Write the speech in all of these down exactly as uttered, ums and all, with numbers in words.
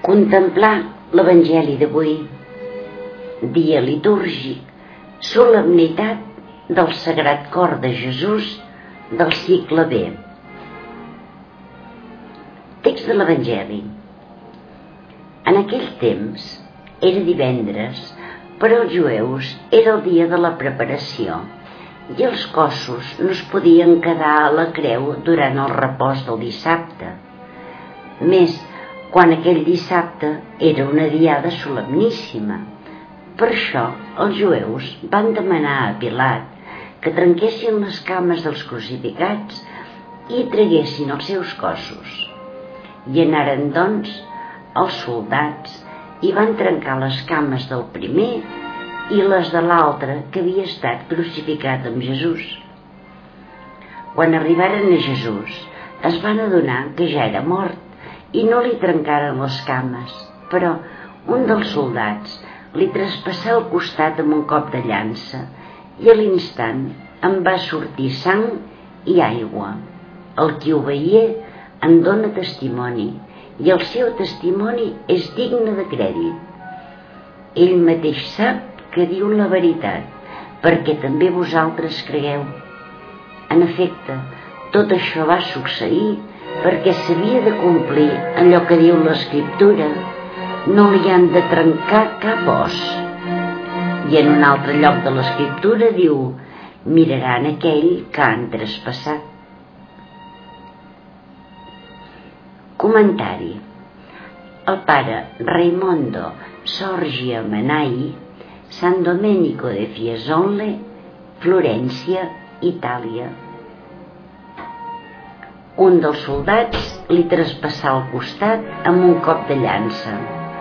Contemplar l'Evangeli d'avui, dia litúrgic, solemnitat del Sagrat Cor de Jesús del cicle B. Text de l'Evangeli. En aquell temps era divendres, per als jueus era el dia de la preparació i els cossos no es podien quedar a la creu durant el repòs del dissabte, més quan aquell dissabte era una diada solemníssima. Per això els jueus van demanar a Pilat que trenquessin les cames dels crucificats i traguessin els seus cossos. I anaren, doncs, els soldats i van trencar les cames del primer i les de l'altre que havia estat crucificat amb Jesús. Quan arribaren a Jesús, es van adonar que ja era mort i no li trencaren les cames, però un dels soldats li traspassà el costat amb un cop de llança i a l'instant en va sortir sang i aigua. El qui ho veié en dona testimoni i el seu testimoni és digne de crèdit. Ell mateix sap que diu la veritat, perquè també vosaltres cregueu. En efecte, tot això va succeir perquè s'havia de complir allò que diu l'Escriptura: no li han de trencar cap os. I en un altre lloc de l'Escriptura diu: miraran aquell que han traspassat. Comentari. El pare Raimondo Sorgia Manai, San Domenico de Fiesole, Florència, Itàlia. Un dels soldats li traspassà el costat amb un cop de llança.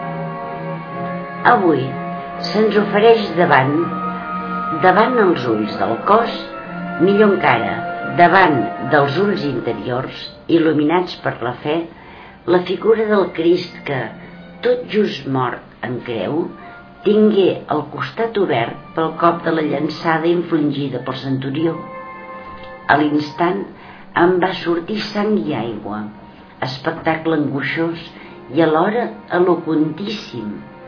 Avui se'ns ofereix davant, davant els ulls del cos, millor encara, davant dels ulls interiors, il·luminats per la fe, la figura del Crist que, tot just mort en creu, tingué el costat obert pel cop de la llançada infligida pel centurió. A l'instant em va sortir sang i aigua, espectacle angoixós i alhora eloqüentíssim.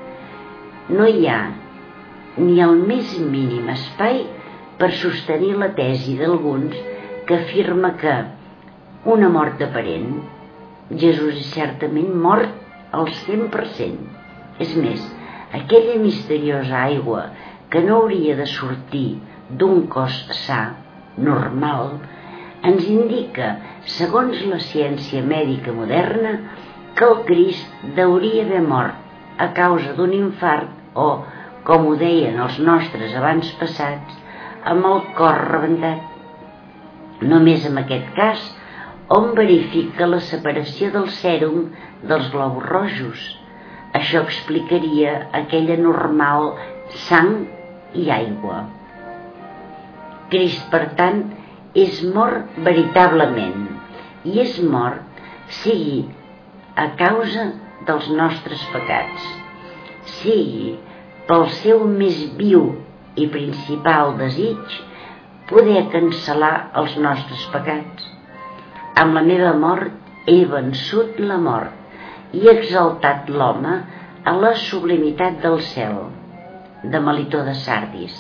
No hi ha ni el més mínim espai per sostenir la tesi d'alguns que afirma que una mort aparent, Jesús és certament mort al cent per cent. És més, aquella misteriosa aigua que no hauria de sortir d'un cos sa, normal, ens indica, segons la ciència mèdica moderna, que el Crist deuria haver mort a causa d'un infart o, com ho deien els nostres avantpassats, amb el cor rebentat. Només en aquest cas hom verifica la separació del sèrum dels globus rojos. Això explicaria aquella normal sang i aigua. Crist, per tant, és mort veritablement, i és mort sigui a causa dels nostres pecats, sigui pel seu més viu i principal desig poder cancel·lar els nostres pecats. Amb la meva mort he vençut la mort i he exaltat l'home a la sublimitat del cel. De Melitó de Sardis.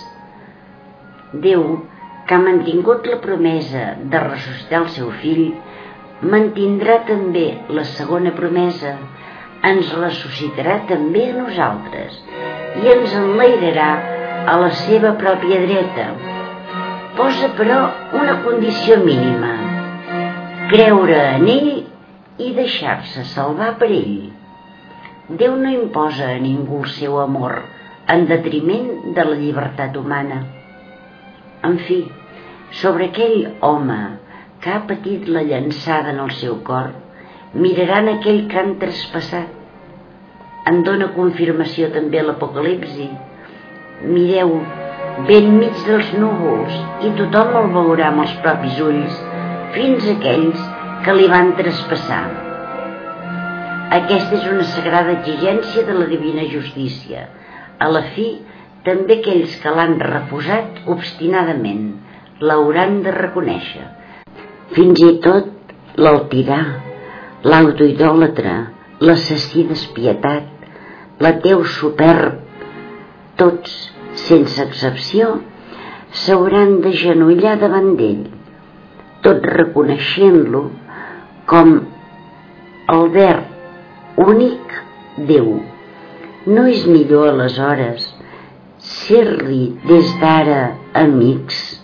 Déu, que ha mantingut la promesa de ressuscitar el seu fill, mantindrà també la segona promesa, ens ressuscitarà també a nosaltres i ens enlairarà a la seva pròpia dreta. Posa, però, una condició mínima: creure en ell i deixar-se salvar per ell. Déu no imposa a ningú el seu amor en detriment de la llibertat humana. En fi, sobre aquell home que ha patit la llançada en el seu cor, miraran aquell que han traspassat. En dona confirmació també l'Apocalipsi. Mireu, ve enmig dels núvols, i tothom el veurà amb els propis ulls, fins aquells que li van traspassar. Aquesta és una sagrada exigència de la divina justícia. A la fi, també aquells que l'han refusat obstinadament l'hauran de reconèixer. Fins i tot l'altirà, l'autoidòlatra, l'assassí despietat, l'ateu superb, tots, sense excepció, s'hauran d'agenollar davant d'ell, tot reconeixent-lo com el verb únic Déu. No és millor aleshores ser-li des d'ara amics?